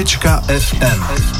FM.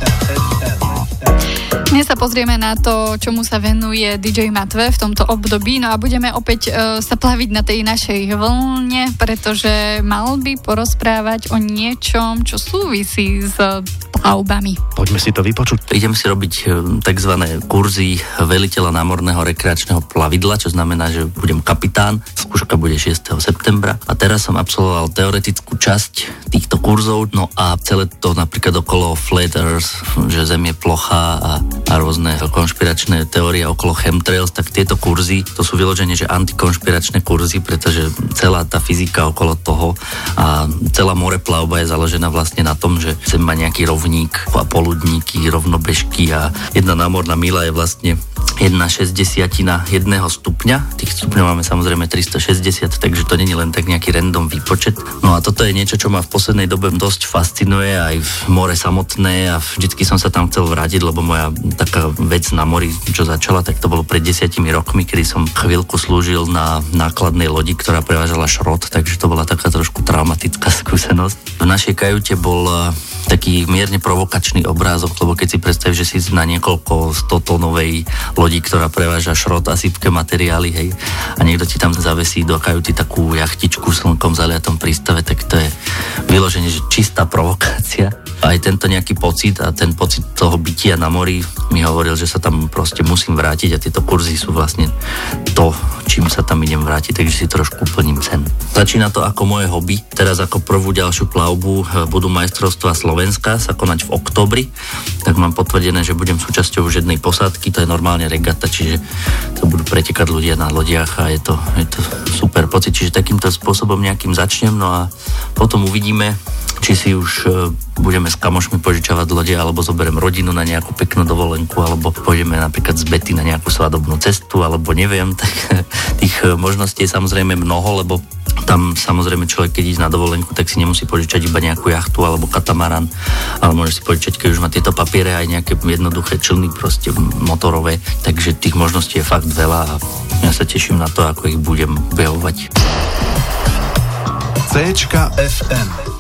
Dnes sa pozrieme na to, čomu sa venuje DJ Matve v tomto období, no a budeme opäť sa plaviť na tej našej vlne, pretože mal by porozprávať o niečom, čo súvisí s plavbami. Poďme si to vypočuť. Idem si robiť takzvané kurzy veliteľa námorného rekreačného plavidla, čo znamená, že budem kapitán. Skúška bude 6. septembra a teraz som absolvoval teoretickú časť týchto kurzov, no a celé to napríklad okolo Flat Earth, že Zem je plochá a rôzne konšpiračné teórie okolo chemtrails, tak tieto kurzy, to sú vyložene, že antikonšpiračné kurzy, pretože celá tá fyzika okolo toho a celá moreplavba je založená vlastne na tom, že Zem má nejaký rovník a poludníky, rovnobežky a jedna námorná mila je vlastne 1/60 jedného stupňa. Tých stupňov máme samozrejme 360, takže to nie je len tak nejaký random výpočet. No a toto je niečo, čo ma v poslednej dobe dosť fascinuje, aj v more samotné, a vždycky som sa tam chcel vrátiť, lebo moja taká vec na mori, čo začala, tak to bolo pred 10 rokmi, kedy som chvíľku slúžil na nákladnej lodi, ktorá prevážala šrot, takže to bola taká trošku traumatická skúsenosť. V našej kajute bol taký mierne provokačný obrázok, lebo keď si predstavíš, že si na niekoľko 100-tonovej lodi, ktorá preváža šrot a sypké materiály, hej, a niekto ti tam zavesí do kajuty takú jachtičku v slnkom zaliatom prístave, tak to je vyloženie, že čistá provokácia. Aj tento nejaký pocit a ten pocit toho bytia na mori mi hovoril, že sa tam proste musím vrátiť a tieto kurzy sú vlastne to, čím sa tam idem vrátiť, takže si trošku plním sen. Začína to ako moje hobby. Teraz ako prvú ďalšiu plavbu budú majstrovstvá Slovenska sa konať v októbri, tak mám potvrdené, že budem súčasťou už jednej posádky, to je normálne regata, čiže to budú pretekať ľudia na lodiach a je to super pocit, čiže takýmto spôsobom nejakým začnem, no a potom uvidíme, či si už budeme s kamošmi požičavať lode, alebo zoberiem rodinu na nejakú peknú dovolenku, alebo pôjdeme napríklad z Betty na nejakú svadobnú cestu, alebo neviem, tak tých možností je samozrejme mnoho, lebo tam samozrejme človek, keď ide na dovolenku, tak si nemusí požičať iba nejakú jachtu alebo katamaran, ale môže si požičať, keď už má tieto papiere, aj nejaké jednoduché člny, proste motorové, takže tých možností je fakt veľa a ja sa teším na to, ako ich budem objavovať. FM.